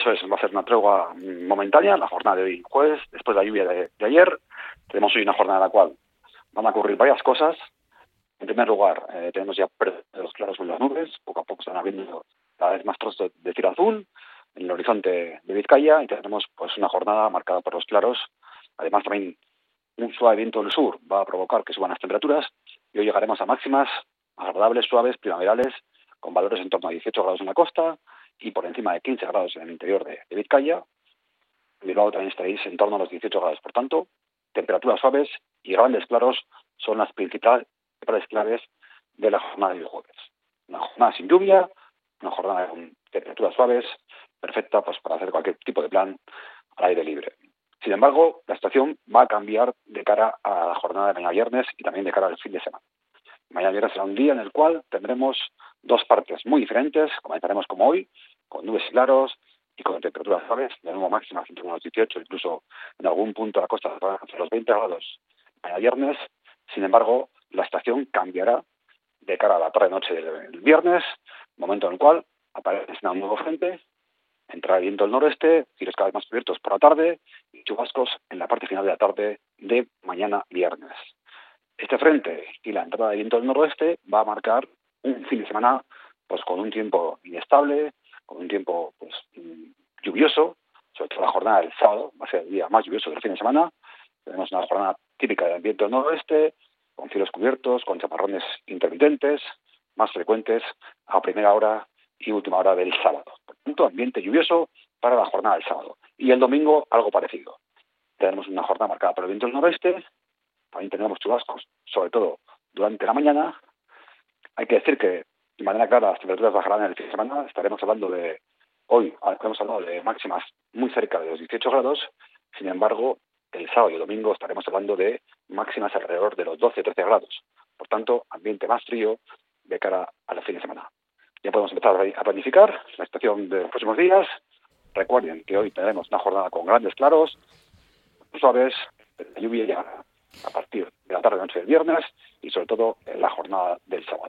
Eso es, va a ser una tregua momentánea, la jornada de hoy jueves, después de la lluvia de ayer. Tenemos hoy una jornada en la cual van a ocurrir varias cosas. En primer lugar, tenemos ya los claros en las nubes, poco a poco se van abriendo cada vez más trozos de cielo azul en el horizonte de Vizcaya, y tenemos pues una jornada marcada por los claros. Además, también un suave viento del sur va a provocar que suban las temperaturas, y hoy llegaremos a máximas agradables, suaves, primaverales, con valores en torno a 18 grados en la costa y por encima de 15 grados en el interior de Vizcaya. En Bilbao también estaréis en torno a los 18 grados. Por tanto, temperaturas suaves y grandes claros son las principales claves de la jornada de jueves. Una jornada sin lluvia, una jornada con temperaturas suaves, perfecta pues para hacer cualquier tipo de plan al aire libre. Sin embargo, la situación va a cambiar de cara a la jornada de mañana viernes y también de cara al fin de semana. Mañana viernes será un día en el cual tendremos dos partes muy diferentes. Comenzaremos como hoy, con nubes y claros y con temperaturas suaves, de nuevo máximas entre unos 18, incluso en algún punto de la costa hasta los 20 grados mañana viernes. Sin embargo, la estación cambiará de cara a la tarde-noche del viernes, momento en el cual aparecerá un nuevo frente, entrará el viento del noroeste, cielos cada vez más cubiertos por la tarde y chubascos en la parte final de la tarde de mañana viernes. Este frente y la entrada de viento del noroeste va a marcar un fin de semana pues con un tiempo inestable, con un tiempo pues lluvioso, sobre todo la jornada del sábado, va a ser el día más lluvioso del fin de semana. Tenemos una jornada típica del viento del noroeste, con cielos cubiertos, con chaparrones intermitentes, más frecuentes a primera hora y última hora del sábado. Por tanto, ambiente lluvioso para la jornada del sábado. Y el domingo, algo parecido. Tenemos una jornada marcada por el viento del noroeste, también tendremos chubascos, sobre todo durante la mañana. Hay que decir que, de manera clara, las temperaturas bajarán en el fin de semana. Estaremos hablando de máximas muy cerca de los 18 grados. Sin embargo, el sábado y el domingo estaremos hablando de máximas alrededor de los 12-13 grados. Por tanto, ambiente más frío de cara al fin de semana. Ya podemos empezar a planificar la estación de los próximos días. Recuerden que hoy tendremos una jornada con grandes claros, suaves, la lluvia ya a partir de la tarde-noche del viernes y sobre todo en la jornada del sábado.